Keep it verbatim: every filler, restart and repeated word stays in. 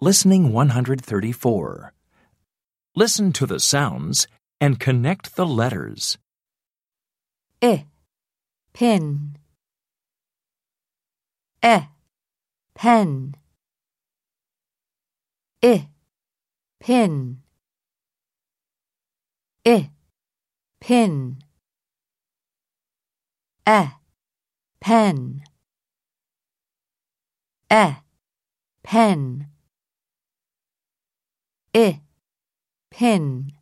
Listening one hundred thirty-four. Listen to the sounds and connect the letters. I, pin. E, pen. I, pin. I, pin. E, pen. E, pen. I, pin.